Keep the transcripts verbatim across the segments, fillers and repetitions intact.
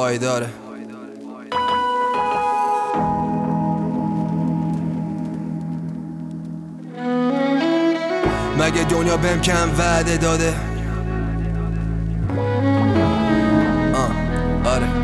پایداره. مگه دنیا بهم کم وعده داده؟ آه آره.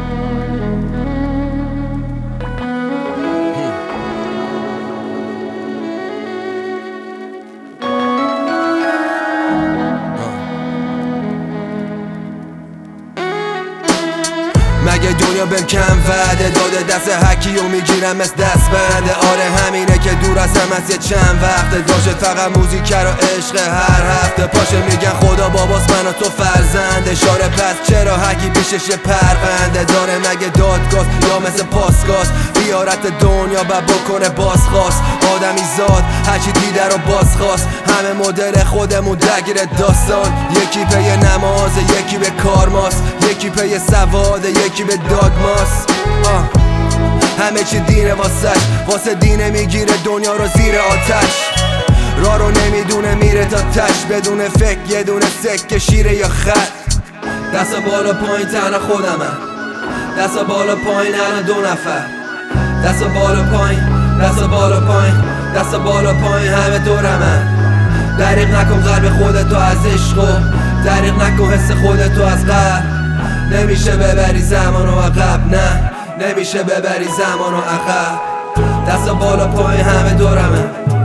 مگه دنیا بهم کم وعده داده؟ دست حکی رو میگیرم مثل دست بنده. آره همینه که دور از هم از یه چند وقته. داشت فقط موزیک و عشق هر هفته. پاشه میگن خدا باباست من و تو فرزنده. شاره پس چرا حکی پیشش پرونده داره؟ مگه دادگاز یا مثل پاسگاز بیارت دنیا و بکنه بازخواست؟ آدمی زاد هرچی دیده رو بازخواست. همه مدل خودمون درگیر داستان. یکی پی نماز یکی به کارماست. یکی پی سواد یکی به داگماست. همه چی دینه واسش. واسه دینه میگیره دنیا رو زیر آتش. راه رو نمیدونه میره تا تش. بدون فکر یه دونه سکه شیره یا خط. دستا بالا پایین تنها خودمم. دستا بالا پایین الان دو نفر. دستا بالا پایین دستا بالا پایین دستا بالا پایین همه دورمن. دریغ نکن قلب خودتو از عشق و دریغ نکن حس خودتو از قلب. نمیشه ببری زمان و عقب. نه نمیشه ببری زمان و عقب. دستا بالا پایین همه دورمن.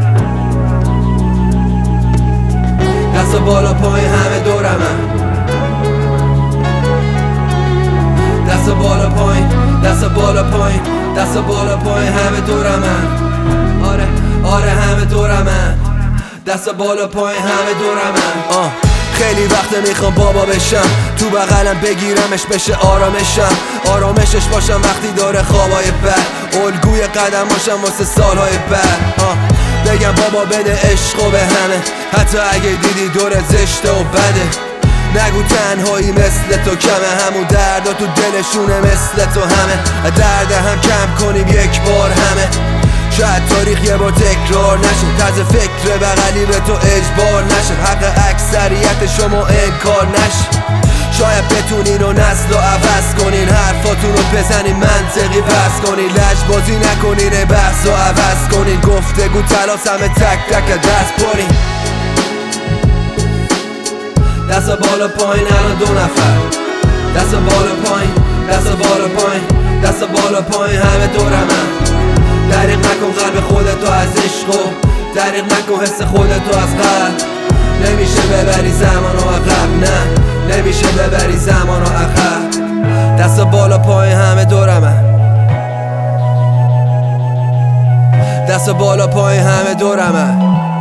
دستا بالا پایین همه دورمن. دستا بالا پایین دستا بالا پایین دستا بالا پایین همه دورمن. آره آره همه دورمن. دستا بالا پایین همه دورمن. آه خیلی وقت میخوام بابا بشم. تو بغلم بگیرمش بشه آرامشم. آرامشش باشم وقتی داره خوابای بد. الگوی قدم باشم واسه سالهای بعد. آه بگم بابا بده عشقو به همه. حتی اگه دیدی دور زشته و بده. نگو تنهایی مثل تو کمه. همون دردا تو دلشونه مثل تو همه. درد هم کم کنیم یک بار همه. شاید تاریخ یه بار تکرار نشه. طرز فکر بغلی به تو اجبار نشه. حق اکثریت شما انکار نشه. شاید بتونین و نسل رو عوض کنین. حرفاتون رو بزنین منطقی بس کنین. لج بازی نکنین بحث رو عوض کنین. گفتگو تلاس همه تک تک دست برین. دستا بالا پایین الان دو نفر. دستا بالا پایین دستا بالا پایین دستا بالا پایین همه دورمن. دریغ نکن قلب خودتو از عشق و دریغ نکن حس خودتو از قلب. نمیشه ببری زمان و عقب. نه نمیشه ببری زمان و عقب. دستا بالا پایین همه دورمن. دستا بالا پایین همه دورمن.